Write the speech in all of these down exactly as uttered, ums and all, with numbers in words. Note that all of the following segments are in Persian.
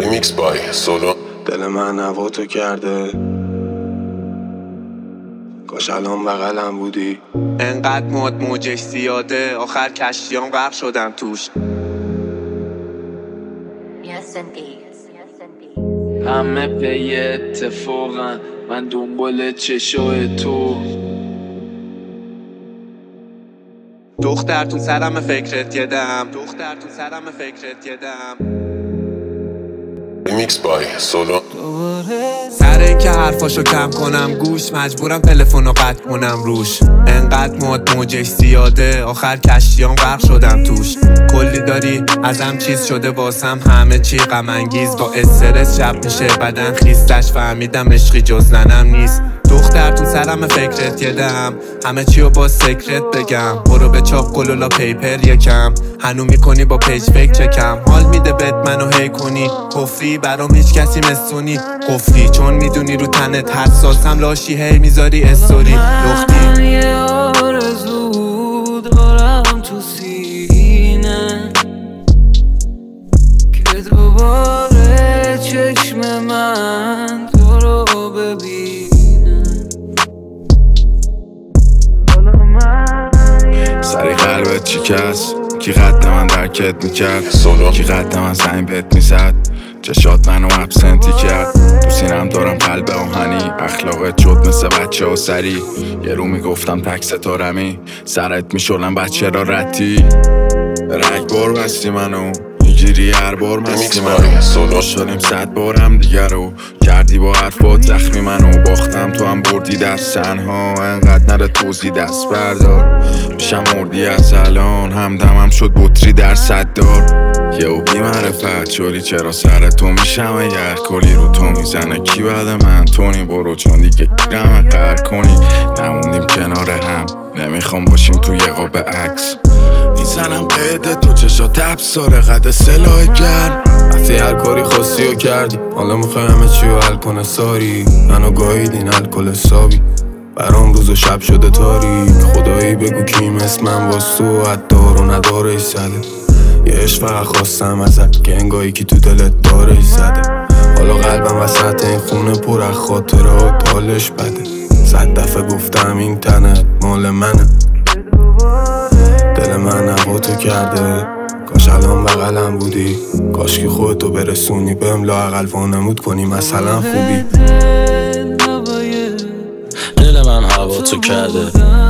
ریمیکس بای سولو. دل من هواتو کرده، کاش الان بغلم بودی. انقدر مود موجش زیاده، آخر کشتیام غرق شدم توش. همه پی اتفاقن، من دنبال چشای تو. دختر تو سرم فکرت یدم، دختر تو سرم فکرت یدم. ریمیکس بای سولو. سر این که حرفاشو کم کنم گوش، مجبورم تلفنو قطع کنم روش. انقدر مود موجش زیاده، آخر کشتیام غرق شدم توش. کلی داری ازم چیز شده واسم، همه چی غم انگیز. با استرس شب میشه بدن خیستش، فهمیدم عشقی جز ننم نیست. دختر تو سرم فکرت یدم، همه چیو با سکرت بگم. برو به چاپ گلولا پیپر یکم، هنو میکنی با پیج فکر چکم. حال میده بد منو هی کنی، کفری برام هیچ کسی مثونی. قفلی چون میدونی رو تنت حساسم، لاشی هی میذاری استوری. لختی یه آرزو دارم تو سینه، که دوباره چشم من تو رو ببینه. سری قلبت شکست، کی قد من درکت میکرد، سولو. کی قد من زنگ بهت میزد، چشات منو ابسنتی کرد. تو سینم دارم قلب آهنی، اخلاقت شد مثل بچه ها سری. یه رو میگفتم تک ستارمی، سرت میشلم بچه را رتی. رگ بار بستی منو، میگیری هر بار مستی منو. باشداریم صد بارم دیگر رو کردی با حرفات زخمی منو. باختم تو هم بردی دست تنها، انقدر نره توزی دست بردار. میشم مردی از الان، همدمم شد بطری در صد دار. یهو بی معرفت شدی چرا سر تو میشم اگر کلی رو تو میزنه. کی بعد من تونی برو چون دیگه گیرم قهر کنی. نموندیم کنار هم، نمیخوام باشیم تو یه قاب عکس. میزنم قیده تو چشات ابساره قد سلاح گرم. وقتی هر کاری خواستی و کردی، حالا میخوای همه چی رو حل کنه. ساری منو گاهیدین الکل حسابی، برام روز و شب شده تاریک. خدایی بگو کی مثل من واس تو عطار و ندارش زده. یه عشق فقط خواستم ازت که انگاهی کی تو دلت دارش زده. حالا قلبم وسط این خونه پر از خاطرات، حالش بده. صد دفعه گفتم این تنت مال منه. دل من هواتو کرده، کاش الان بغلم بودی. کاش که خودتو برسونی بهم، لااقل وانمود کنی مثلا خوبی. دل من هواتو کرده،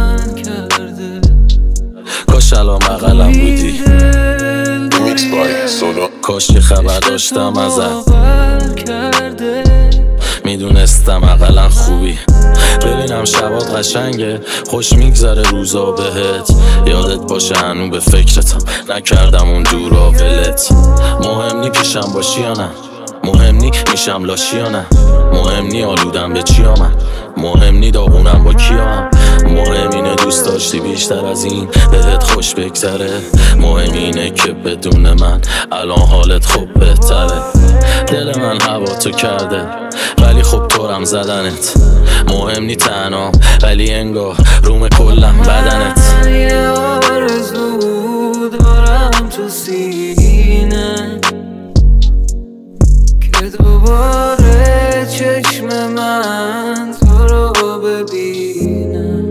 کاش الان بغلم بودی. ریمیکس بای سولو. کاش که خبر داشتم ازت، میدونستم اقلا خوبی. ببینم شبات قشنگه، خوش میگذره روزا بهت. یادت باشه هنو به فکرتم، نکردم اون دورا ولت. مهم نی پیشم باشی یا نه، مهم نی میشم لاشی یا نه. مهم نی آلودم به چی آمد، مهم نی داغونم با کیام. مهم اینه دوست داشتی بیشتر از این بهت خوش بگذره. مهم اینه که بدون من الان حالت خوب بهتره. دل من هواتو کرده ولی خب طورم زدنت. مهم نی تنها ولی انگار روم کلم بدنت. یه آرزو دارم تو سینه، که دوباره چشم من تو رو ببینه.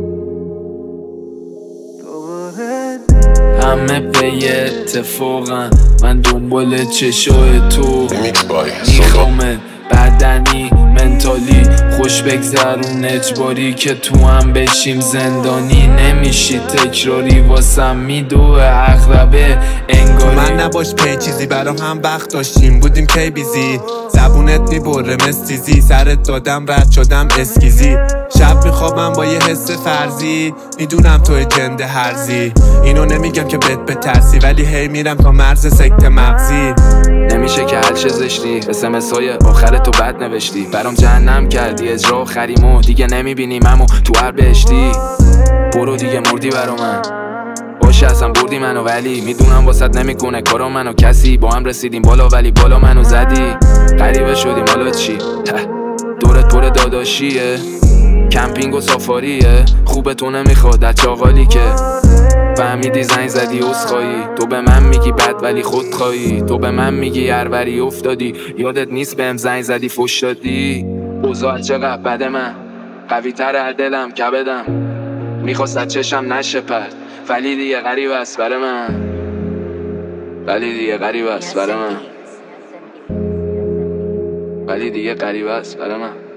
همه پی اتفاقن، من دنبال چشای تو. ریمیکس بای سولو. میخوامه بدنی منتالی خوش بگذرون اجباری، که تو هم بشیم زندانی. نمیشی تکراری واسم میدوه اغربه انگاری. من نباش پی چیزی برا هم وقت داشتیم، بودیم کی بیزی. زبونت میبره مستیزی، سرت دادم رد شدم اسکیزی. شب میخوابم با یه حس فرضی، میدونم توی جنده هرزی. اینو نمیگم که بهت بترسی، ولی هی میرم تا مرز سکته مغزی. نمیشه که هر چه زشتی، اسمس های آخر تو بد نوشتی. برام جهنم کردی اجرا آخریمو، دیگه نمیبینیم امو تو هر بهشتی. برو دیگه مردی برا من، باشه اصلا بردی منو، ولی میدونم واسط نمیکنه کارا منو کسی. با هم رسیدیم بالا ولی بالا منو زدی. غریبه شدیم حالا چی؟ دورت پر داداشیه، کمپینگ و سافاریه. خوبه تو نمیخواد از چاقالی که فهمیدی زنگ زدی عذرخواهی، تو به من میگی بد ولی خودخواهی، تو به من میگی هروری افتادی، یادت نیست بهم زنگ زدی فوش دادی. اوضاع چقدر بده، من قوی تر از دلم کبدم، میخواست از چشم نشه پرد، ولی دیگه غریب است برای من، ولی دیگه غریب است برای من، ولی دیگه غریب است برای من.